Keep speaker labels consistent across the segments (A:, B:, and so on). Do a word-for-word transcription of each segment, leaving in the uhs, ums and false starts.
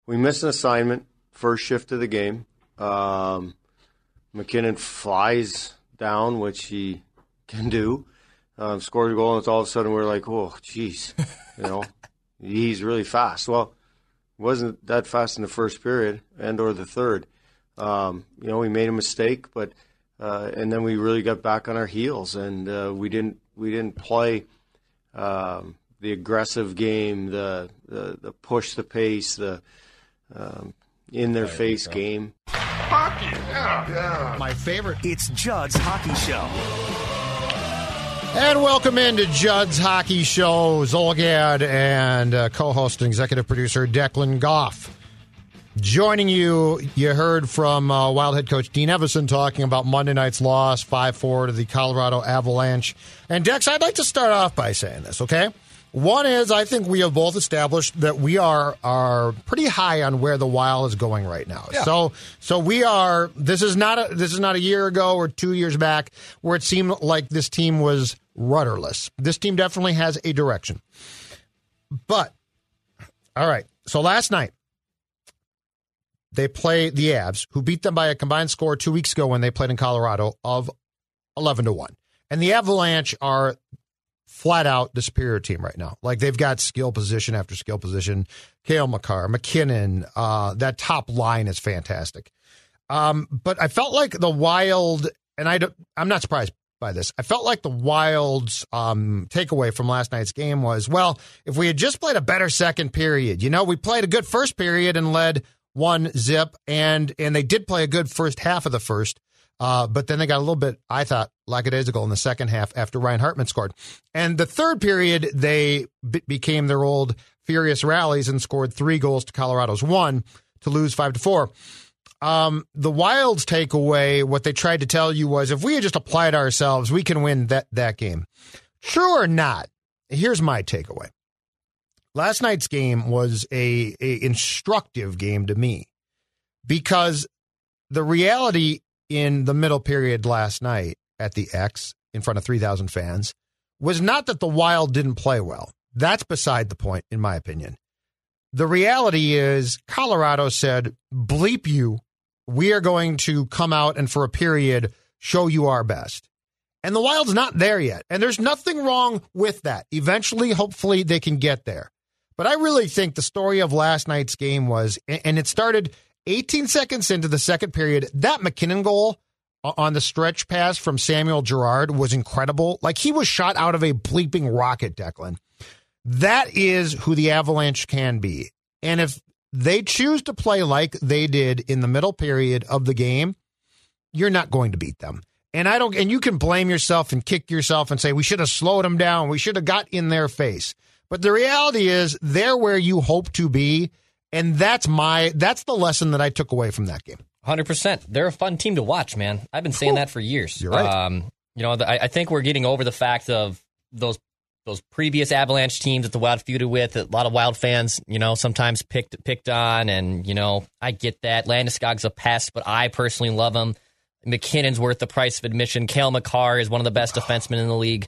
A: we missed an assignment, first shift of the game. Um, MacKinnon flies down, which he can do, um, scores a goal, and it's all of a sudden we're like, oh, geez, you know, he's really fast. Well, he wasn't that fast in the first period and or the third. Um, you know, we made a mistake, but uh, and then we really got back on our heels, and uh, we didn't we didn't play um, the aggressive game, the, the the push the pace, the um, in their face game.
B: Hockey, yeah, yeah.
C: My favorite.
D: It's Judd's Hockey Show.
C: And welcome into Judd's Hockey Show. Zolgad and uh, co-host and executive producer Declan Goff. Joining you, you heard from uh, Wild head coach Dean Evason talking about Monday night's loss, five four to the Colorado Avalanche. And Dex, I'd like to start off by saying this, okay? One is, I think we have both established that we are are pretty high on where the Wild is going right now. Yeah. So, so we are. This is not a this is not a year ago or two years back where it seemed like this team was rudderless. This team definitely has a direction. But, all right. So last night they play the Avs, who beat them by a combined score two weeks ago when they played in Colorado of eleven to one, and the Avalanche are flat out the superior team right now. Like, they've got skill position after skill position. Cale Makar, MacKinnon, uh, that top line is fantastic. Um, but I felt like the Wild, and I I'm not surprised by this, I felt like the Wild's um, takeaway from last night's game was, well, if we had just played a better second period, you know, we played a good first period and led one zip, and and they did play a good first half of the first. Uh, but then they got a little bit, I thought, lackadaisical in the second half after Ryan Hartman scored. And the third period, they b- became their old furious rallies and scored three goals to Colorado's one to lose five to four. Um, the Wild's takeaway, what they tried to tell you was, if we had just applied ourselves, we can win that, that game. True or not, here's my takeaway. Last night's game was a, a instructive game to me, because the reality in the middle period last night at the X in front of three thousand fans was not that the Wild didn't play well. That's beside the point, in my opinion. The reality is Colorado said, bleep you, we are going to come out and for a period show you our best. And the Wild's not there yet. And there's nothing wrong with that. Eventually, hopefully, they can get there. But I really think the story of last night's game was, and it started eighteen seconds into the second period, that MacKinnon goal on the stretch pass from Samuel Girard was incredible. Like, he was shot out of a bleeping rocket, Declan. That is who the Avalanche can be. And if they choose to play like they did in the middle period of the game, you're not going to beat them. And I don't, and you can blame yourself and kick yourself and say, we should have slowed them down. We should have got in their face. But the reality is, they're where you hope to be. And that's my that's the lesson that I took away from that game.
E: one hundred percent. They're a fun team to watch, man. I've been saying that for years.
C: You're right.
E: Um, you know, I, I think we're getting over the fact of those those previous Avalanche teams that the Wild feuded with. A lot of Wild fans, you know, sometimes picked picked on, and you know, I get that. Landeskog's a pest, but I personally love him. MacKinnon's worth the price of admission. Cale Makar is one of the best defensemen in the league.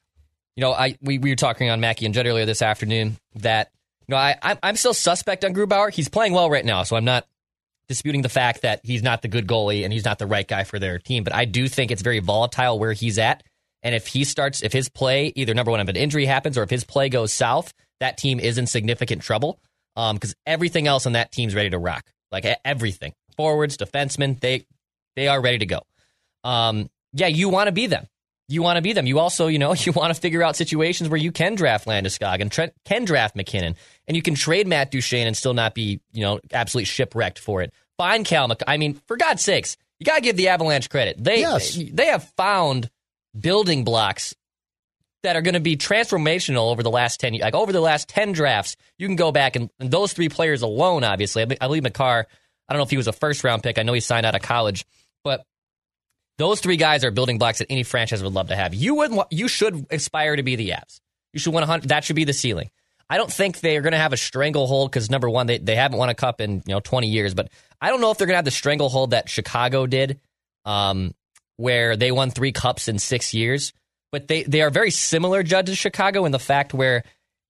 E: You know, I we, we were talking on Mackie and Judd earlier this afternoon that. You know, I, I'm still suspect on Grubauer. He's playing well right now, so I'm not disputing the fact that he's not the good goalie and he's not the right guy for their team. But I do think it's very volatile where he's at. And if he starts, if his play, either number one, if an injury happens or if his play goes south, that team is in significant trouble um, because everything else on that team's ready to rock. Like everything. Forwards, defensemen, they they are ready to go. Um, yeah, you want to be them. You want to be them. You also, you know, you want to figure out situations where you can draft Landeskog and Trent can draft MacKinnon, and you can trade Matt Duchene and still not be, you know, absolutely shipwrecked for it. Find Cal Mc- I mean, for God's sakes, you got to give the Avalanche credit. They
C: yes.
E: they have found building blocks that are going to be transformational over the last ten, like over the last ten drafts. You can go back and, and those three players alone, obviously. I, I believe Makar, I don't know if he was a first round pick. I know he signed out of college, but those three guys are building blocks that any franchise would love to have. You would, you should aspire to be the Avs. You should win one hundred. That should be the ceiling. I don't think they are going to have a stranglehold because, number one, they, they haven't won a cup in you know twenty years. But I don't know if they're going to have the stranglehold that Chicago did, um, where they won three cups in six years. But they, they are very similar, Judd, to Chicago in the fact where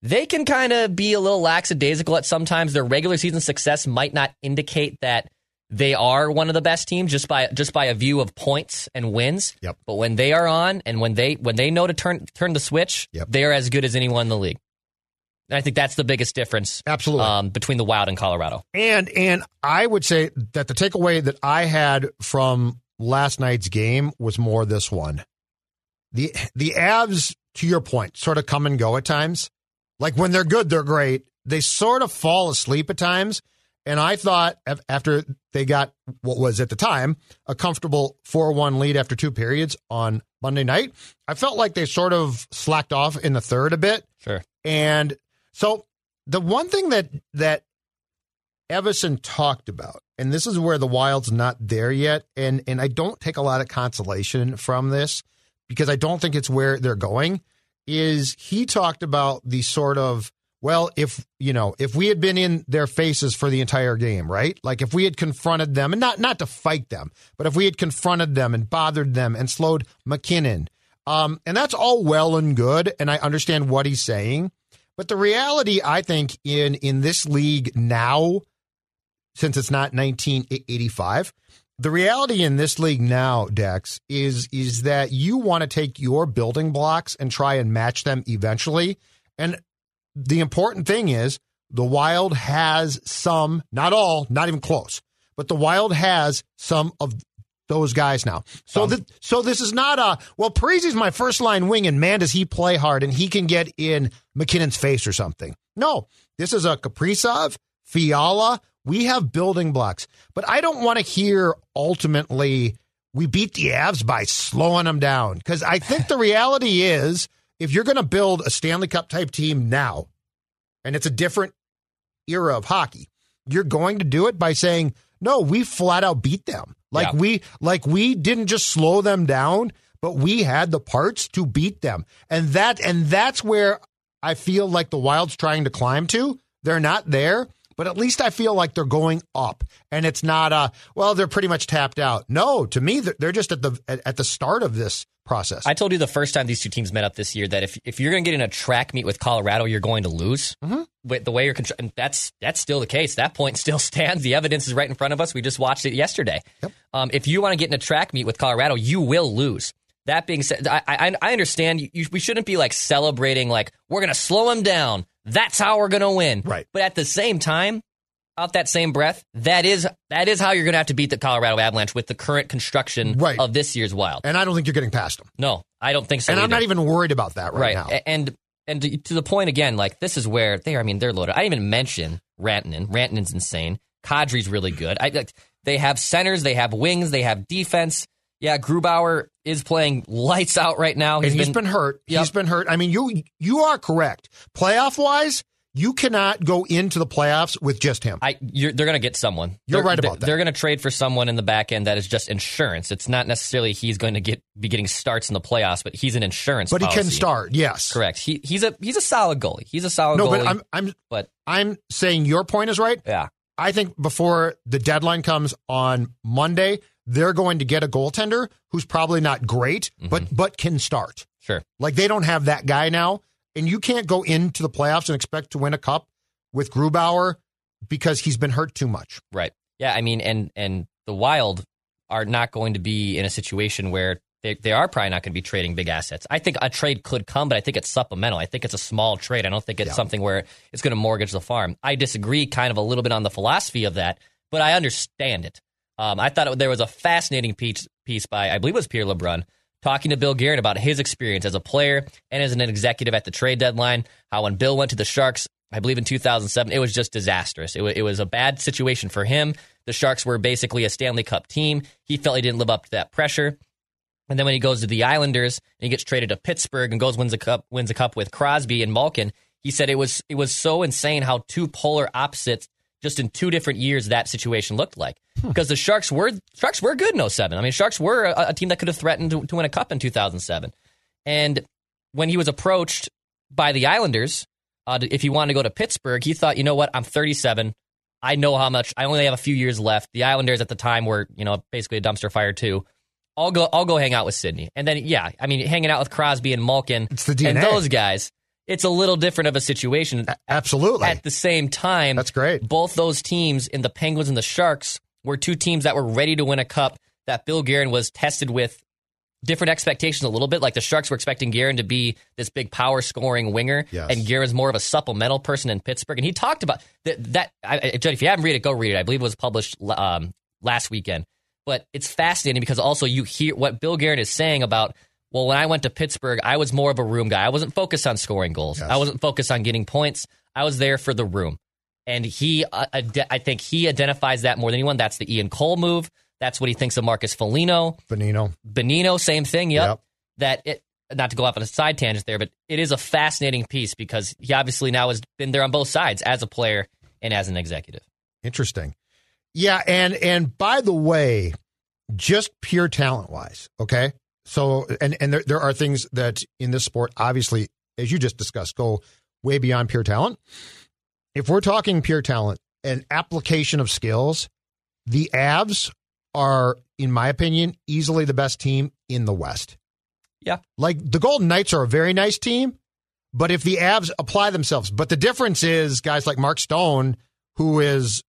E: they can kind of be a little lackadaisical at sometimes. Their regular season success might not indicate that they are one of the best teams just by just by a view of points and wins.
C: Yep.
E: But when they are on and when they when they know to turn turn the switch,
C: yep.
E: they are as good as anyone in the league. And I think that's the biggest difference
C: Absolutely.
E: Um, between the Wild and Colorado.
C: And and I would say that the takeaway that I had from last night's game was more this one. The the Avs, to your point, sort of come and go at times. Like when they're good, they're great. They sort of fall asleep at times. And I thought after they got what was at the time a comfortable four one lead after two periods on Monday night, I felt like they sort of slacked off in the third a bit.
E: Sure.
C: And so the one thing that that Evason talked about, and this is where the Wild's not there yet, and, and I don't take a lot of consolation from this because I don't think it's where they're going, is he talked about the sort of, well, if, you know, if we had been in their faces for the entire game, right? Like if we had confronted them, and not, not to fight them, but if we had confronted them and bothered them and slowed McKinnon, um, and that's all well and good, and I understand what he's saying. But the reality, I think, in, in this league now, since it's not nineteen eighty-five, the reality in this league now, Dex, is, is that you want to take your building blocks and try and match them eventually. And the important thing is the Wild has some, not all, not even close, but the Wild has some of those guys now. So, th- so this is not a, well, Parise's my first line wing, and man, does he play hard, and he can get in McKinnon's face or something. No, this is a Kaprizov, Fiala. We have building blocks. But I don't want to hear ultimately we beat the Avs by slowing them down, because I think the reality is if you're going to build a Stanley Cup type team now, and it's a different era of hockey, you're going to do it by saying, no, we flat out beat them. Like yeah. we like we didn't just slow them down, but we had the parts to beat them. And that and that's where I feel like the Wild's trying to climb to. They're not there, but at least I feel like they're going up. And it's not a, well, they're pretty much tapped out. No, to me, they're just at the at, at the start of this process.
E: I told you the first time these two teams met up this year that if if you're going to get in a track meet with Colorado, you're going to lose. Mm-hmm. With the way you're, and that's that's still the case. That point still stands. The evidence is right in front of us. We just watched it yesterday. Yep. Um, if you want to get in a track meet with Colorado, you will lose. That being said, I I, I understand you, you, we shouldn't be like celebrating like we're going to slow them down. That's how we're going to win.
C: Right.
E: But at the same time, out that same breath, that is that is how you're going to have to beat the Colorado Avalanche with the current construction
C: right.
E: of this year's Wild.
C: And I don't think you're getting past them.
E: No, I don't think so.
C: And
E: either.
C: I'm not even worried about that right,
E: right.
C: now.
E: And and to the point again, like this is where they are. I mean, they're loaded. I didn't even mention Rantanen. Rantanen's insane. Kadri's really good. I like, they have centers, they have wings, they have defense. Yeah, Grubauer is playing lights out right now.
C: He's and he's been, been hurt. Yep. He's been hurt. I mean, you you are correct. Playoff wise, you cannot go into the playoffs with just him.
E: I, you're, they're going to get someone.
C: You're
E: they're,
C: right about that.
E: They're going to trade for someone in the back end that is just insurance. It's not necessarily he's going to get be getting starts in the playoffs, but he's an insurance.
C: But
E: policy.
C: he can start. Yes,
E: correct. He he's a he's a solid goalie. He's a solid.
C: No,
E: goalie.
C: but I'm I'm
E: but
C: I'm saying your point is right.
E: Yeah,
C: I think before the deadline comes on Monday, they're going to get a goaltender who's probably not great, mm-hmm. but but can start.
E: Sure,
C: like they don't have that guy now, and you can't go into the playoffs and expect to win a cup with Grubauer because he's been hurt too much.
E: Right. Yeah, I mean, and and the Wild are not going to be in a situation where they, they are probably not going to be trading big assets. I think a trade could come, but I think it's supplemental. I think it's a small trade. I don't think it's yeah. something where it's going to mortgage the farm. I disagree kind of a little bit on the philosophy of that, but I understand it. Um, I thought it, there was a fascinating piece, piece by, I believe it was Pierre LeBrun, talking to Bill Guerin about his experience as a player and as an executive at the trade deadline, how when Bill went to the Sharks, I believe in two thousand seven, it was just disastrous. It, w- it was a bad situation for him. The Sharks were basically a Stanley Cup team. He felt he didn't live up to that pressure. And then when he goes to the Islanders and he gets traded to Pittsburgh and goes wins a cup, wins a cup with Crosby and Malkin, he said it was it was so insane how two polar opposites just in two different years that situation looked like. Hmm. Because the Sharks were Sharks were good in oh seven. I mean, Sharks were a, a team that could have threatened to, to win a cup in two thousand seven. And when he was approached by the Islanders, Uh, if he wanted to go to Pittsburgh, he thought, you know what, I'm thirty-seven. I know how much. I only have a few years left. The Islanders at the time were, you know, basically a dumpster fire too. I'll go. I'll go hang out with Sidney. And then, yeah, I mean, hanging out with Crosby and Malkin
C: it's the D N A.
E: and those guys. it's a little different of a situation.
C: A- absolutely.
E: At the same time,
C: that's great.
E: Both those teams, in the Penguins and the Sharks, were two teams that were ready to win a cup that Bill Guerin was tested with different expectations a little bit. Like the Sharks were expecting Guerin to be this big power scoring winger,
C: yes.
E: and Guerin's more of a supplemental person in Pittsburgh. And he talked about that. that I, Judd, if you haven't read it, go read it. I believe it was published um, last weekend. But it's fascinating because also you hear what Bill Guerin is saying about, well, when I went to Pittsburgh, I was more of a room guy. I wasn't focused on scoring goals.
C: Yes.
E: I wasn't focused on getting points. I was there for the room. And he, uh, ad- I think he identifies that more than anyone. That's the Ian Cole move. That's what he thinks of Marcus Foligno.
C: Bonino.
E: Bonino, same thing. Yep.
C: Yep.
E: That it, not to go off on a side tangent there, but it is a fascinating piece because he obviously now has been there on both sides as a player and as an executive.
C: Interesting. Yeah, and and by the way, just pure talent wise, okay? So and and there there are things that in this sport, obviously, as you just discussed, go way beyond pure talent. If we're talking pure talent and application of skills, the Avs are, in my opinion, easily the best team in the West.
E: Yeah.
C: Like the Golden Knights are a very nice team, but if the Avs apply themselves, but the difference is guys like Mark Stone, who is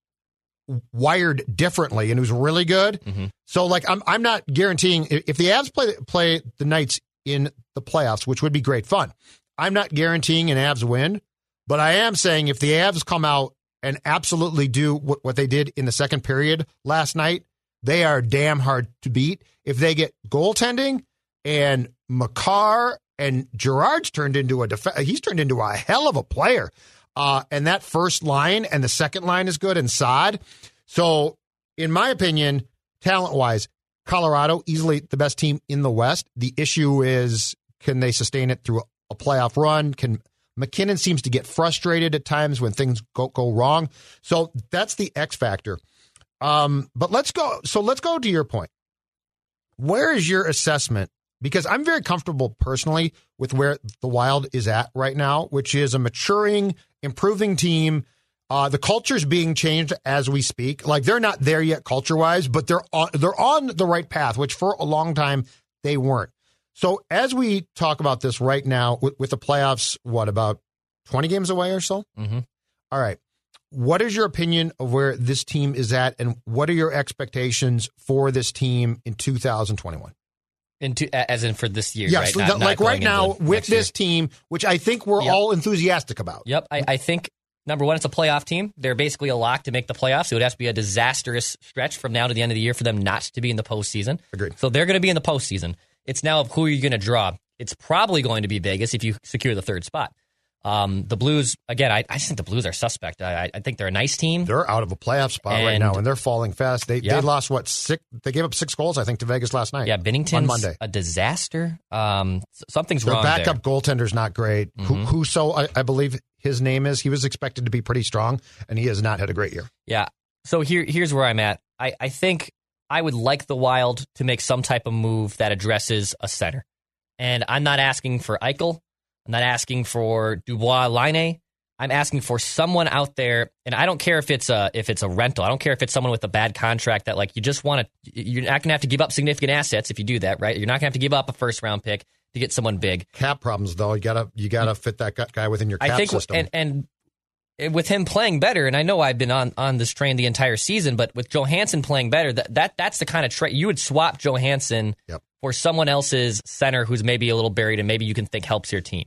C: wired differently and who's really good.
E: Mm-hmm.
C: So like I'm I'm not guaranteeing if the Avs play play the Knights in the playoffs, which would be great fun. I'm not guaranteeing an Avs win, but I am saying if the Avs come out and absolutely do what, what they did in the second period last night, they are damn hard to beat. If they get goaltending and Makar and Gerard's turned into a def- he's turned into a hell of a player. Uh, and that first line and the second line is good, and Saad. So, in my opinion, talent-wise, Colorado, easily the best team in the West. The issue is, can they sustain it through a playoff run? Can McKinnon seems to get frustrated at times when things go, go wrong. So, that's the X factor. Um, but let's go. So, let's go to your point. Where is your assessment? Because I'm very comfortable personally with where the Wild is at right now, which is a maturing, improving team. Uh, the culture's being changed as we speak. Like they're not there yet culture-wise, but they're on, they're on the right path, which for a long time they weren't. So as we talk about this right now with, with the playoffs, what, about twenty games away or so?
E: Mm-hmm.
C: All right. What is your opinion of where this team is at, and what are your expectations for this team in two thousand twenty-one?
E: Into, as in for this year,
C: yes,
E: right?
C: Not,
E: not,
C: like
E: not
C: right now with this
E: year.
C: team, which I think we're
E: Yep.
C: all enthusiastic about.
E: Yep, I, I think, number one, it's a playoff team. They're basically a lock to make the playoffs. It would have to be a disastrous stretch from now to the end of the year for them not to be in the postseason.
C: Agreed.
E: So they're going to be in the postseason. It's now of who you're going to draw. It's probably going to be Vegas if you secure the third spot. Um, the Blues, again, I, I just think the Blues are suspect. I, I think they're a nice team.
C: They're out of a playoff spot
E: And-
C: right now, and they're falling fast. They
E: Yeah.
C: they lost, what, six? They gave up six goals, I think, to Vegas last night.
E: Yeah, Binnington's
C: on Monday.
E: a disaster. Um, s- something's
C: Their
E: wrong
C: backup
E: there.
C: goaltender's not great.
E: Mhm.
C: Husso, I, I believe his name is. He was expected to be pretty strong, and he has not had a great year.
E: Yeah. So here, here's where I'm at. I, I think I would like the Wild to make some type of move that addresses a center. And I'm not asking for Eichel. I'm not asking for Dubois Laine. I'm asking for someone out there, and I don't care if it's a if it's a rental. I don't care if it's someone with a bad contract that like you just want to. You're not going to have to give up significant assets if you do that, right? You're not going to have to give up a first round pick to get someone big.
C: Cap problems, though. You gotta you gotta fit that guy within your cap
E: I think,
C: system.
E: and and with him playing better, and I know I've been on, on this train the entire season, but with Johansson playing better, that, that that's the kind of trade you would swap Johansson
C: Yep.
E: for someone else's center who's maybe a little buried and maybe you can think helps your team.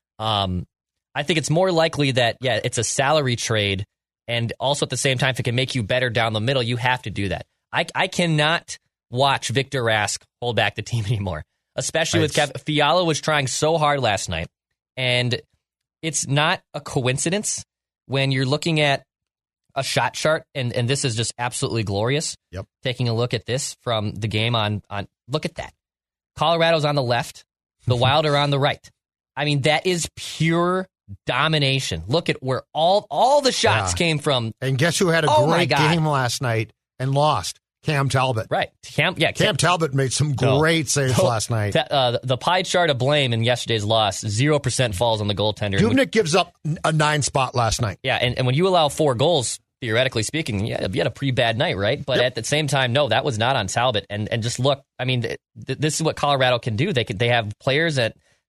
E: Um, I think it's more likely that, yeah, it's a salary trade, and also at the same time, if it can make you better down the middle, you have to do that. I, I cannot watch Victor Rask hold back the team anymore, especially with
C: It's-
E: Kev. Fiala was trying so hard last night, and it's not a coincidence when you're looking at a shot chart, and, and this is just absolutely glorious.
C: Yep.
E: Taking a look at this from the game on, on look at that. Colorado's on the left, the Wild are on the right. I mean, that is pure domination. Look at where all all the shots
C: Yeah.
E: came from.
C: And guess who had a
E: Oh, my
C: great
E: God.
C: game last night and lost? Cam Talbot.
E: Right. Cam, yeah,
C: Cam Talbot made some
E: No.
C: great saves
E: No.
C: last night.
E: Ta- uh, the pie chart of blame in yesterday's loss, zero percent falls on the goaltender. And we-
C: Dubnyk gives up a nine spot last night.
E: Yeah, and, and when you allow four goals, theoretically speaking, yeah, you had a pretty bad night, right? But
C: Yep.
E: at the same time, no, that was not on Talbot. And and just look, I mean, th- th- this is what Colorado can do. They can, they have players at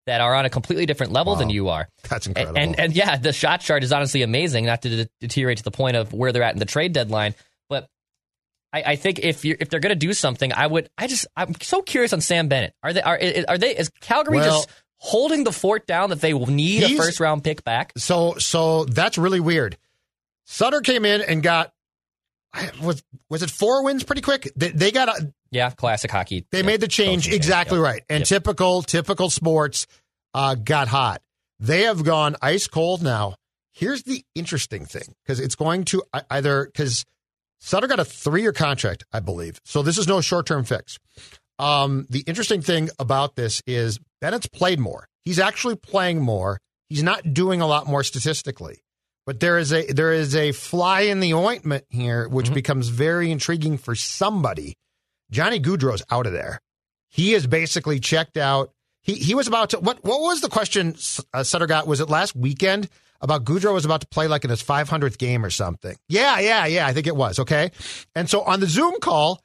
E: that are on a completely different level
C: Wow.
E: than you are.
C: That's incredible.
E: And, and and yeah, the shot chart is honestly amazing. Not to de- deteriorate to the point of where they're at in the trade deadline, but I, I think if you if they're going to do something, I would. I just I'm so curious on Sam Bennett. Are they are are they is Calgary
C: Well,
E: just holding the fort down that they will need a
C: he's-
E: first round pick back?
C: So so that's really weird. Sutter came in and got was was it four wins pretty quick? They, they got a,
E: Yeah, classic hockey.
C: they
E: yeah,
C: made the change
E: coaching
C: exactly
E: yep.
C: right. And
E: Yep.
C: typical typical sports uh, got hot. They have gone ice cold now. Here's the interesting thing because it's going to e- either because Sutter got a three year contract, I believe. So this is no short term fix. Um, the interesting thing about this is Bennett's played more. He's actually playing more. He's not doing a lot more statistically. But there is a there is a fly in the ointment here, which
E: Mm-hmm.
C: becomes very intriguing for somebody. Johnny Gaudreau's out of there. He is basically checked out. He he was about to what what was the question uh, Sutter got? Was it last weekend about Gaudreau was about to play like in his five hundredth game or something? Yeah, yeah, yeah. I think it was okay. And so on the Zoom call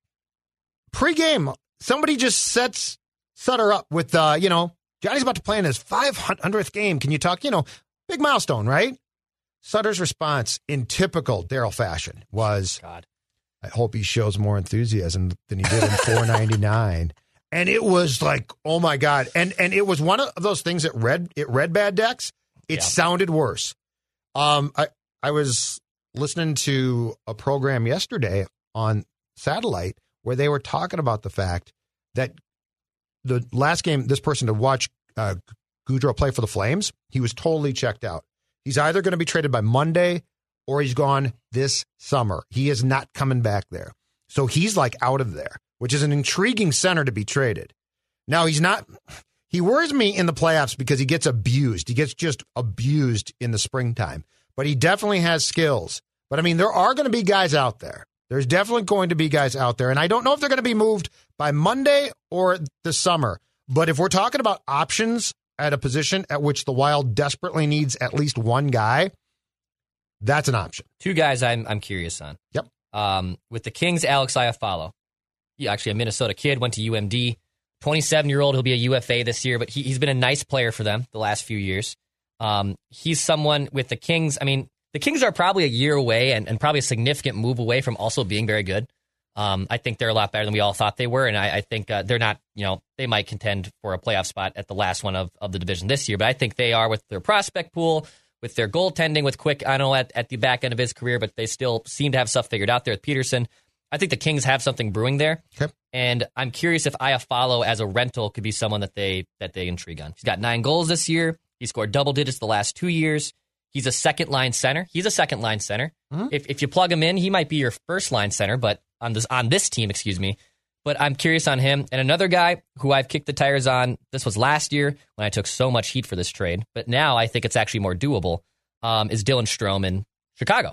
C: pregame, somebody just sets Sutter up with uh, you know Johnny's about to play in his five hundredth game. Can you talk? You know, big milestone, right? Sutter's response, in typical Daryl fashion, was,
E: God.
C: I hope he shows more enthusiasm than he did in four ninety-nine. And it was like, oh, my God. And and it was one of those things that read, it read bad decks. It
E: Yeah.
C: sounded worse. Um, I, I was listening to a program yesterday on satellite where they were talking about the fact that the last game, this person to watch uh, Gaudreau play for the Flames, he was totally checked out. He's either going to be traded by Monday or he's gone this summer. He is not coming back there. So he's like out of there, which is an intriguing center to be traded. Now, he's not, he worries me in the playoffs because he gets abused. He gets just abused in the springtime, but he definitely has skills. But I mean, there are going to be guys out there. There's definitely going to be guys out there. And I don't know if they're going to be moved by Monday or the summer. But if we're talking about options at a position at which the Wild desperately needs at least one guy, that's an option.
E: Two guys I'm I'm curious on.
C: Yep.
E: Um, with the Kings, Alex Iafallo. He actually a Minnesota kid, went to U M D. twenty-seven-year-old, he'll be a U F A this year, but he, he's been a nice player for them the last few years. Um, he's someone with the Kings. I mean, the Kings are probably a year away and, and probably a significant move away from also being very good. Um, I think they're a lot better than we all thought they were, and I, I think uh, they're not, you know, they might contend for a playoff spot at the last one of, of the division this year, but I think they are with their prospect pool, with their goaltending, with Quick, I know at, at the back end of his career, but they still seem to have stuff figured out there with Peterson. I think the Kings have something brewing there,
C: Okay.
E: and I'm curious if Iafallo as a rental could be someone that they that they intrigue on. He's got nine goals this year. He scored double digits the last two years. He's a second line center. He's a second line center.
C: Mm-hmm.
E: If if you plug him in, he might be your first line center, but on this on this team, excuse me. But I'm curious on him. And another guy who I've kicked the tires on, this was last year when I took so much heat for this trade, but now I think it's actually more doable, um, is Dylan Strome in Chicago.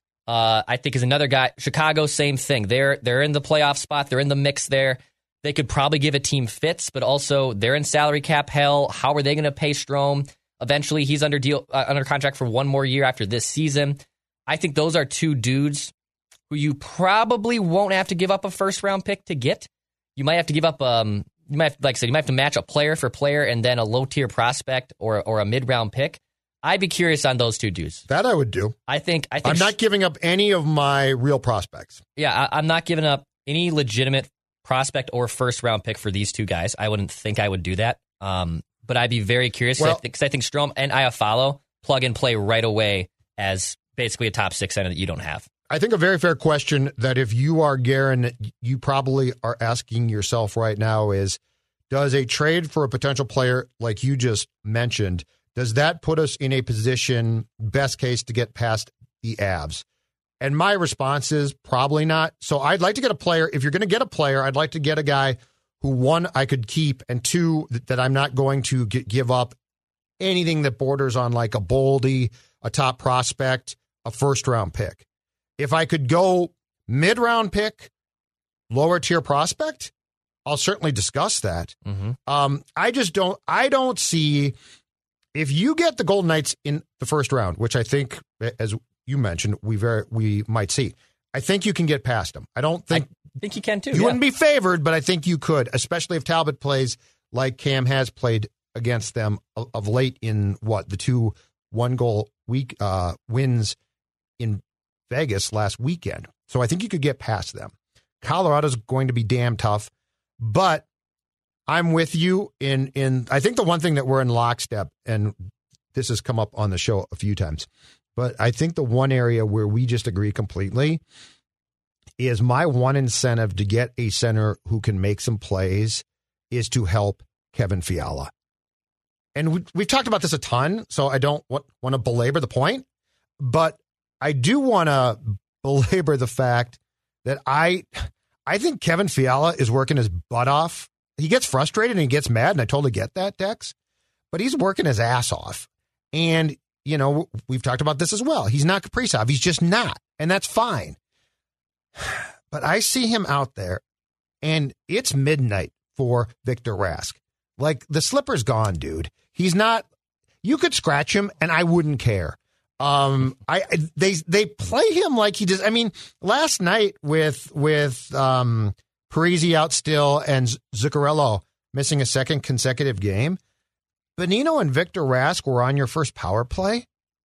E: Uh, I think is another guy. Chicago, same thing. They're they're in the playoff spot. They're in the mix there. They could probably give a team fits, but also they're in salary cap hell. How are they going to pay Strome? Eventually, he's under deal uh, under contract for one more year after this season. I think those are two dudes who you probably won't have to give up a first round pick to get. You might have to give up, um, you might have, like I said, you might have to match a player for player and then a low tier prospect or or a mid round pick. I'd be curious on those two dudes.
C: That I would do.
E: I think I think
C: I'm not giving up any of my real prospects.
E: Yeah, I, I'm not giving up any legitimate prospect or first round pick for these two guys. I wouldn't think I would do that. Um, but I'd be very curious because
C: Well,
E: I, think, I think Strome and Iafallo plug and play right away as basically a top six center that you don't have.
C: I think a very fair question that if you are Guerin, you probably are asking yourself right now is, does a trade for a potential player like you just mentioned, does that put us in a position, best case, to get past the Avs? And my response is probably not. So I'd like to get a player. If you're going to get a player, I'd like to get a guy who, one, I could keep, and two, that, that I'm not going to get, give up anything that borders on like a Boldy, a top prospect, a first-round pick. If I could go mid-round pick, lower-tier prospect, I'll certainly discuss that.
E: Mm-hmm.
C: Um, I just don't. I don't see if you get the Golden Knights in the first round, which I think, as you mentioned, we very we might see. I think you can get past them. I don't think
E: I think you can too.
C: you
E: yeah.
C: wouldn't be favored, but I think you could, especially if Talbot plays like Cam has played against them of, of late in what the two one goal week uh, wins in Vegas last weekend. So I think you could get past them. Colorado's going to be damn tough, but I'm with you in in I think the one thing that we're in lockstep, and this has come up on the show a few times, but I think the one area where we just agree completely is my one incentive to get a center who can make some plays is to help Kevin Fiala. And we, we've talked about this a ton, so I don't want, want to belabor the point, but I do want to belabor the fact that I I think Kevin Fiala is working his butt off. He gets frustrated and he gets mad, and I totally get that, Dex, but he's working his ass off. And, you know, we've talked about this as well. He's not Kaprizov. He's just not, and that's fine. But I see him out there, and it's midnight for Victor Rask. Like, the slipper's gone, dude. He's not, you could scratch him, and I wouldn't care. Um, I they they play him like he does. I mean, last night with with um, Parise out still and Zuccarello missing a second consecutive game, Bonino and Victor Rask were on your first power play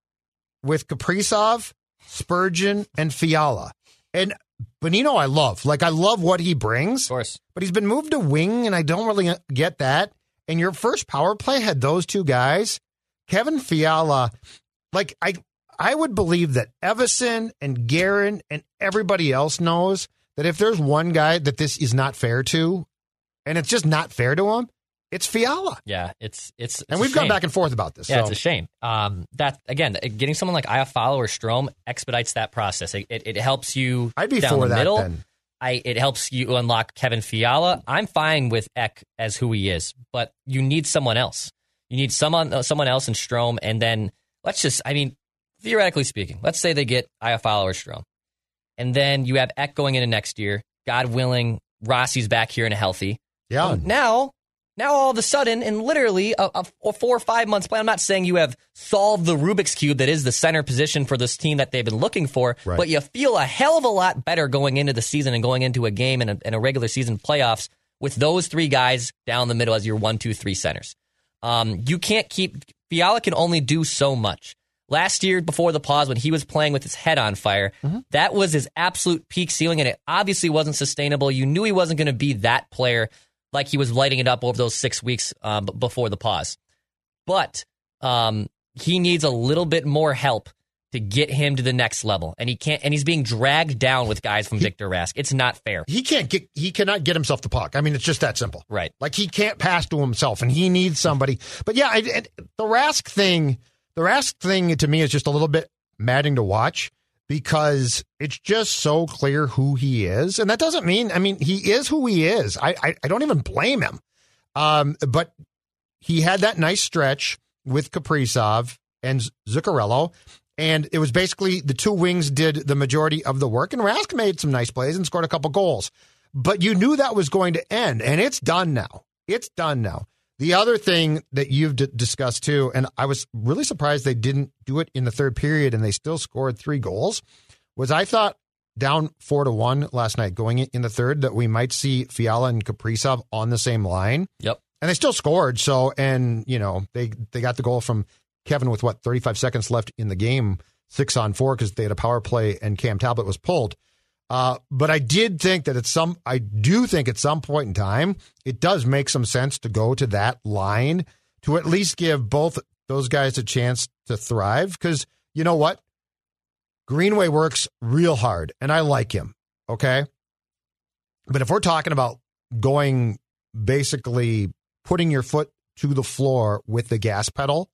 C: with Kaprizov, Spurgeon, and Fiala. And Bonino I love. Like, I love what he brings.
E: Of course.
C: But he's been moved to wing, and I don't really get that. And your first power play had those two guys. Kevin Fiala, like, I I would believe that Everson and Guerin and everybody else knows that if there's one guy that this is not fair to, and it's just not fair to him, it's Fiala.
E: Yeah, it's it's, it's
C: and we've gone back and forth about this.
E: Yeah,
C: so.
E: it's a shame. Um, that again, getting someone like Iafallo or Strome expedites that process. It, it, it helps you.
C: I'd be
E: down
C: for
E: the
C: that
E: middle.
C: then.
E: I it helps you unlock Kevin Fiala. I'm fine with Eck as who he is, but you need someone else. You need someone uh, someone else in Strome, and then let's just. I mean, theoretically speaking, let's say they get Iafallo or Strome, and then you have Eck going into next year. God willing, Rossi's back here and healthy.
C: Yeah.
E: Um, now, now all of a sudden, in literally a, a, a four or five months plan, I'm not saying you have solved the Rubik's Cube that is the center position for this team that they've been looking for,
C: right.
E: but you feel a hell of a lot better going into the season and going into a game and a, and a regular season playoffs with those three guys down the middle as your one, two, three centers. Um, you can't keep Fiala can only do so much. Last year, before the pause, when he was playing with his head on fire, mm-hmm. that was his absolute peak ceiling, and it obviously wasn't sustainable. You knew he wasn't going to be that player like he was lighting it up over those six weeks um, before the pause. But um, he needs a little bit more help to get him to the next level, and he can't. And he's being dragged down with guys from he, Victor Rask. It's not fair.
C: He can't get. He cannot get himself the puck. I mean, it's just that simple.
E: Right.
C: Like, he can't pass to himself, and he needs somebody. But yeah, I, I, the Rask thing. The Rask thing to me is just a little bit maddening to watch because it's just so clear who he is. And that doesn't mean, I mean, he is who he is. I I, I don't even blame him. Um, but he had that nice stretch with Kaprizov and Zuccarello, and it was basically the two wings did the majority of the work, and Rask made some nice plays and scored a couple goals. But you knew that was going to end, and it's done now. It's done now. The other thing that you've d- discussed too, and I was really surprised they didn't do it in the third period and they still scored three goals, was I thought down four to one last night going in the third that we might see Fiala and Kaprizov on the same line.
E: Yep.
C: And they still scored. So, and you know, they, they got the goal from Kevin with what, thirty-five seconds left in the game, six on four because they had a power play and Cam Talbot was pulled. Uh, but I did think that at some, I do think at some point in time, it does make some sense to go to that line to at least give both those guys a chance to thrive. Because you know what? Greenway works real hard, and I like him. Okay. But if we're talking about going basically putting your foot to the floor with the gas pedal,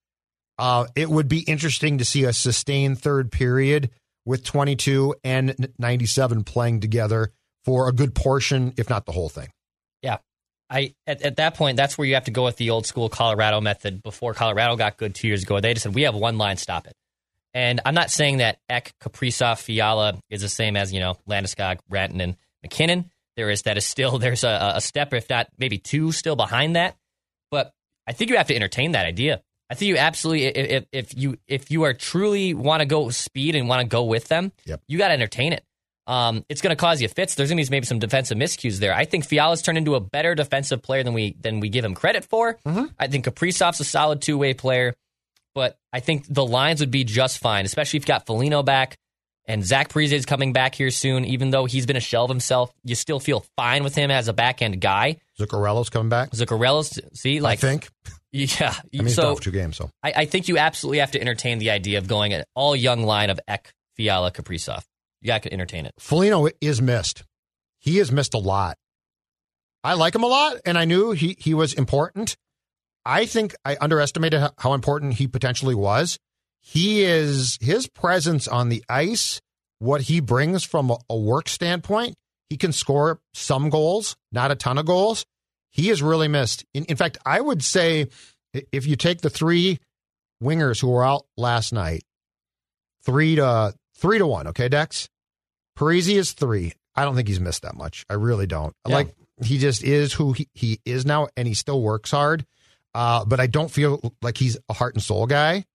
C: uh, it would be interesting to see a sustained third period with twenty-two and ninety-seven playing together for a good portion, if not the whole thing.
E: Yeah. I at, at that point, that's where you have to go with the old school Colorado method. Before Colorado got good two years ago, they just said, we have one line, stop it. And I'm not saying that Eck, Kaprizov, Fiala is the same as, you know, Landeskog, Rantanen, McKinnon. There is that is still, there's a, a step, if not maybe two, still behind that. But I think you have to entertain that idea. I think you absolutely, if if you if you are truly want to go speed and want to go with them,
C: yep.
E: you got to entertain it. Um, it's going to cause you fits. There's going to be maybe some defensive miscues there. I think Fiala's turned into a better defensive player than we than we give him credit for. Mm-hmm. I think Kaprizov's a solid two-way player, but I think the lines would be just fine, especially if you got Foligno back and Zach Parise is coming back here soon. Even though he's been a shell of himself, you still feel fine with him as a back-end guy.
C: Zuccarello's coming back.
E: Zuccarello's, see, like
C: I think.
E: Yeah.
C: I mean, he's
E: so
C: done for two games, so
E: I, I think you absolutely have to entertain the idea of going an all-young line of Ek, Fiala, Kaprizov. You got to entertain it.
C: Foligno is missed. He has missed a lot. I like him a lot, and I knew he, he was important. I think I underestimated how important he potentially was. He is, his presence on the ice, what he brings from a, a work standpoint, he can score some goals, not a ton of goals. He is really missed. In, in fact, I would say if you take the three wingers who were out last night, three to three to one, okay, Dex? Parise is three. I don't think he's missed that much. I really don't. Yeah. Like, he just is who he, he is now, and he still works hard. Uh, but I don't feel like he's a heart and soul guy.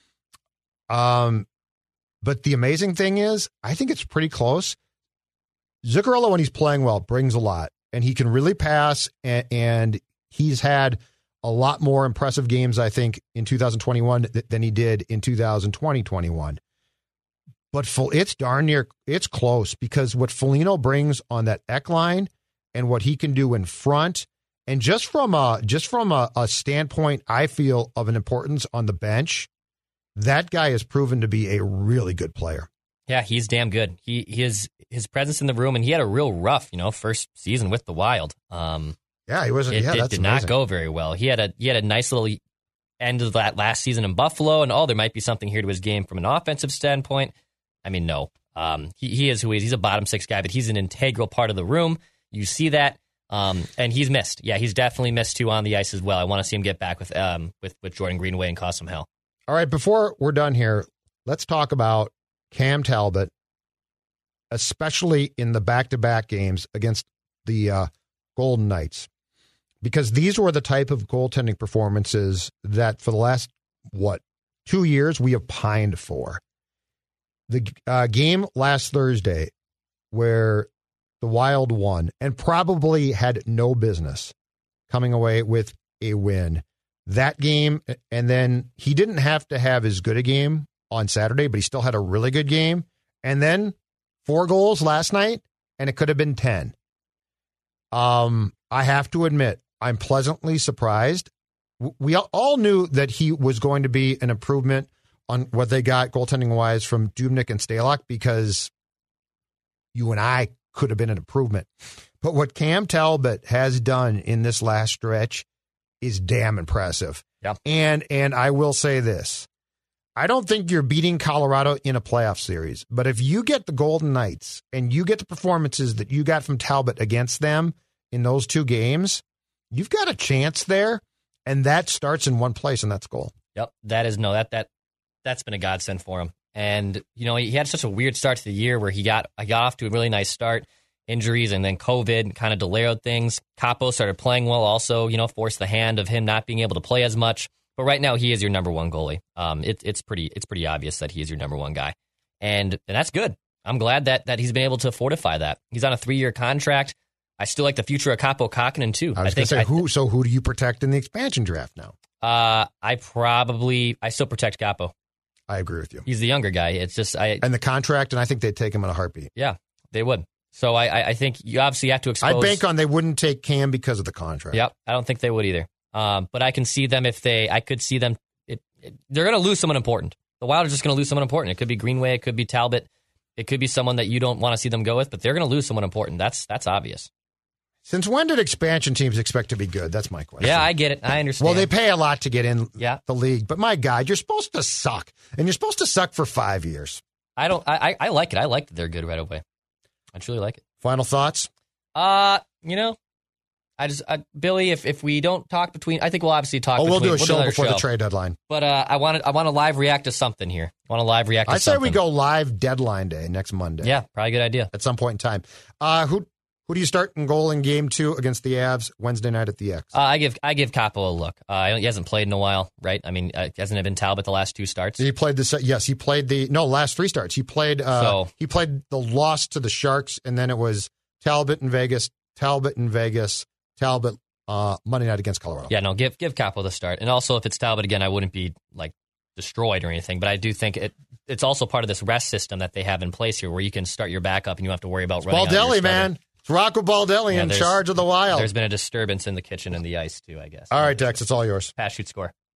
C: Um, but the amazing thing is, I think it's pretty close. Zuccarello, when he's playing well, brings a lot, and he can really pass, and, and he's had a lot more impressive games, I think, in two thousand twenty-one th- than he did in two thousand twenty twenty-one. But it's darn near, it's close, because what Foligno brings on that Ek line and what he can do in front, and just from a just from a, a standpoint, I feel, of an importance on the bench, that guy has proven to be a really good player.
E: Yeah, he's damn good. He his his presence in the room, and he had a real rough, you know, first season with the Wild. Um,
C: yeah, he wasn't.
E: It,
C: yeah,
E: it
C: that's
E: did
C: amazing.
E: not go very well. He had a he had a nice little end of that last season in Buffalo, and oh, there might be something here to his game from an offensive standpoint. I mean, no. Um, he, he is who he is. He's a bottom six guy, but he's an integral part of the room. You see that. Um, and he's missed. Yeah, he's definitely missed too on the ice as well. I want to see him get back with um with, with Jordan Greenway and cause some hell.
C: All right, before we're done here, let's talk about Cam Talbot, especially in the back-to-back games against the uh, Golden Knights, because these were the type of goaltending performances that for the last, what, two years we have pined for. The uh, game last Thursday where the Wild won and probably had no business coming away with a win. That game, and then he didn't have to have as good a game on Saturday, but he still had a really good game. And then four goals last night, and it could have been ten. Um, I have to admit, I'm pleasantly surprised. We all knew that he was going to be an improvement on what they got goaltending-wise from Dubnyk and Stalock, because you and I could have been an improvement. But what Cam Talbot has done in this last stretch is damn impressive.
E: Yep.
C: And and I will say this. I don't think you're beating Colorado in a playoff series, but if you get the Golden Knights and you get the performances that you got from Talbot against them in those two games, you've got a chance there, and that starts in one place, and that's goal.
E: Yep, that is no that that that's been a godsend for him. And you know, he had such a weird start to the year where he got I got off to a really nice start, injuries, and then COVID kind of delayed things. Capo started playing well, also, you know, forced the hand of him not being able to play as much. But right now, he is your number one goalie. Um, it, it's pretty it's pretty obvious that he is your number one guy, and and that's good. I'm glad that that he's been able to fortify that. He's on a three year contract. I still like the future of Capo Kakkonen too.
C: I was going to say, I, who? So who do you protect in the expansion draft now?
E: Uh, I probably I still protect Capo.
C: I agree with you.
E: He's the younger guy. It's just I
C: and the contract, and I think they'd take him in a heartbeat.
E: Yeah, they would. So I I, I think you obviously have to expose.
C: I bank on they wouldn't take Cam because of the contract.
E: Yep, I don't think they would either. Um, but I can see them if they. I could see them. It, it, they're going to lose someone important. The Wild are just going to lose someone important. It could be Greenway. It could be Talbot. It could be someone that you don't want to see them go with. But they're going to lose someone important. That's that's obvious.
C: Since when did expansion teams expect to be good? That's my question.
E: Yeah, I get it. I understand.
C: Well, they pay a lot to get in
E: yeah.
C: the league. But my God, you're supposed to suck. And you're supposed to suck for five years.
E: I don't. I, I like it. I like that they're good right away. I truly like it.
C: Final thoughts?
E: Uh, you know, I just, I, Billy, if, if we don't talk between, I think we'll obviously talk
C: Oh, we'll
E: between,
C: do a show
E: we'll do
C: before
E: show.
C: the trade deadline.
E: But uh, I want to I want to live react to something here. I want to live react to
C: I
E: something.
C: say we go live deadline day next Monday.
E: Yeah, probably a good idea.
C: At some point in time. Uh, who Who do you start in goal in game two against the Avs Wednesday night at the X?
E: Uh, I give I give Capo a look. Uh, he hasn't played in a while, right? I mean, uh, hasn't it been Talbot the last two starts?
C: He played the yes. He played the no last three starts. He played. Uh,
E: So-
C: he played the loss to the Sharks, and then it was Talbot in Vegas, Talbot in Vegas, Talbot uh, Monday night against Colorado.
E: Yeah, no, give give Capo the start. And also, if it's Talbot again, I wouldn't be like destroyed or anything. But I do think it it's also part of this rest system that they have in place here, where you can start your backup and you don't have to worry about running out your
C: Baldelli,
E: starter.
C: man. It's Rocco Baldelli
E: Yeah,
C: in
E: there's-
C: charge of the Wild.
E: There's been a disturbance in the kitchen and the ice too, I guess.
C: All right, Dex, it's all yours.
E: Pass, shoot, score.